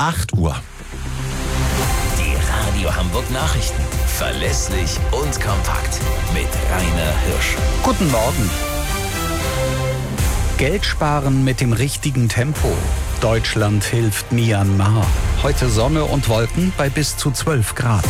8 Uhr. Die Radio Hamburg Nachrichten. Verlässlich und kompakt. Mit Rainer Hirsch. Guten Morgen. Geld sparen mit dem richtigen Tempo. Deutschland hilft Myanmar. Heute Sonne und Wolken bei bis zu 12 Grad.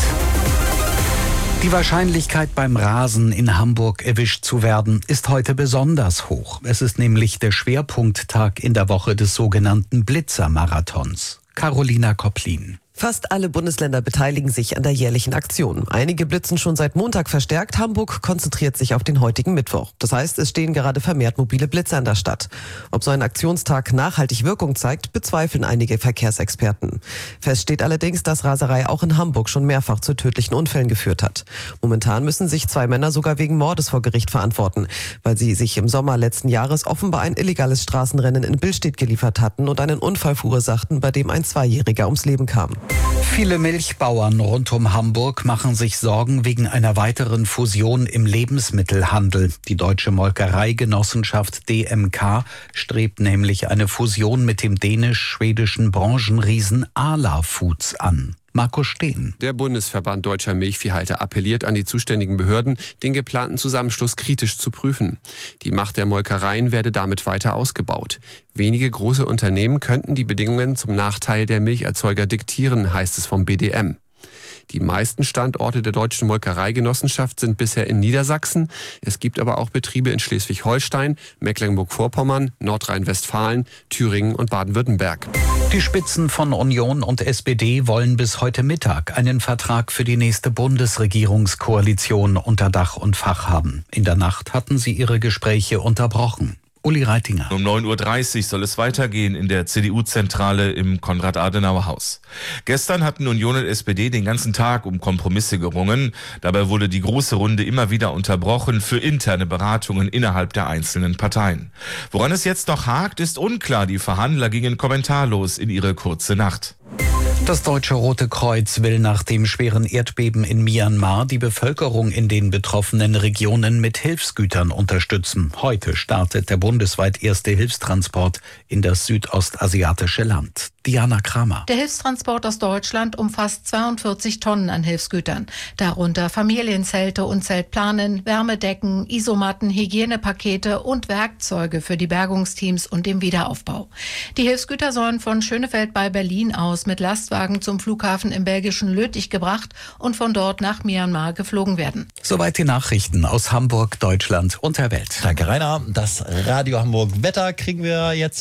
Die Wahrscheinlichkeit, beim Rasen in Hamburg erwischt zu werden, ist heute besonders hoch. Es ist nämlich der Schwerpunkttag in der Woche des sogenannten Blitzermarathons. Carolina Kopplin. Fast alle Bundesländer beteiligen sich an der jährlichen Aktion. Einige blitzen schon seit Montag verstärkt. Hamburg konzentriert sich auf den heutigen Mittwoch. Das heißt, es stehen gerade vermehrt mobile Blitzer in der Stadt. Ob so ein Aktionstag nachhaltig Wirkung zeigt, bezweifeln einige Verkehrsexperten. Fest steht allerdings, dass Raserei auch in Hamburg schon mehrfach zu tödlichen Unfällen geführt hat. Momentan müssen sich 2 Männer sogar wegen Mordes vor Gericht verantworten, weil sie sich im Sommer letzten Jahres offenbar ein illegales Straßenrennen in Billstedt geliefert hatten und einen Unfall verursachten, bei dem ein 2-Jähriger ums Leben kam. Viele Milchbauern rund um Hamburg machen sich Sorgen wegen einer weiteren Fusion im Lebensmittelhandel. Die Deutsche Molkereigenossenschaft DMK strebt nämlich eine Fusion mit dem dänisch-schwedischen Branchenriesen Arla Foods an. Markus Steen. Der Bundesverband Deutscher Milchviehhalter appelliert an die zuständigen Behörden, den geplanten Zusammenschluss kritisch zu prüfen. Die Macht der Molkereien werde damit weiter ausgebaut. Wenige große Unternehmen könnten die Bedingungen zum Nachteil der Milcherzeuger diktieren, heißt es vom BDM. Die meisten Standorte der Deutschen Molkereigenossenschaft sind bisher in Niedersachsen. Es gibt aber auch Betriebe in Schleswig-Holstein, Mecklenburg-Vorpommern, Nordrhein-Westfalen, Thüringen und Baden-Württemberg. Die Spitzen von Union und SPD wollen bis heute Mittag einen Vertrag für die nächste Bundesregierungskoalition unter Dach und Fach haben. In der Nacht hatten sie ihre Gespräche unterbrochen. Uli Reitinger. Um 9.30 Uhr soll es weitergehen in der CDU-Zentrale im Konrad-Adenauer-Haus. Gestern hatten Union und SPD den ganzen Tag um Kompromisse gerungen. Dabei wurde die große Runde immer wieder unterbrochen für interne Beratungen innerhalb der einzelnen Parteien. Woran es jetzt noch hakt, ist unklar. Die Verhandler gingen kommentarlos in ihre kurze Nacht. Das Deutsche Rote Kreuz will nach dem schweren Erdbeben in Myanmar die Bevölkerung in den betroffenen Regionen mit Hilfsgütern unterstützen. Heute startet der bundesweit erste Hilfstransport in das südostasiatische Land. Diana Kramer. Der Hilfstransport aus Deutschland umfasst 42 Tonnen an Hilfsgütern. Darunter Familienzelte und Zeltplanen, Wärmedecken, Isomatten, Hygienepakete und Werkzeuge für die Bergungsteams und den Wiederaufbau. Die Hilfsgüter sollen von Schönefeld bei Berlin aus mit Lastwagen zum Flughafen im belgischen Lüttich gebracht und von dort nach Myanmar geflogen werden. Soweit die Nachrichten aus Hamburg, Deutschland und der Welt. Danke, Rainer. Das Radio Hamburg Wetter kriegen wir jetzt